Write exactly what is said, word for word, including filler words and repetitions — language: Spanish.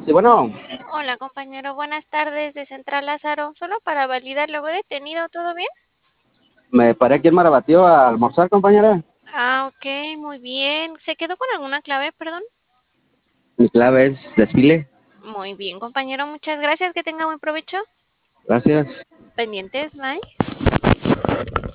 Sí, bueno, Hola compañero, buenas tardes de Central Lázaro. Solo para validar, ¿lo veo detenido? ¿Todo bien? me paré aquí en Marabatío a almorzar, compañera. Ah, ok, muy bien. ¿Se quedó con alguna clave, perdón? Mi clave es desfile. Muy bien, compañero, muchas gracias. Que tenga buen provecho. Gracias. Pendientes, bye.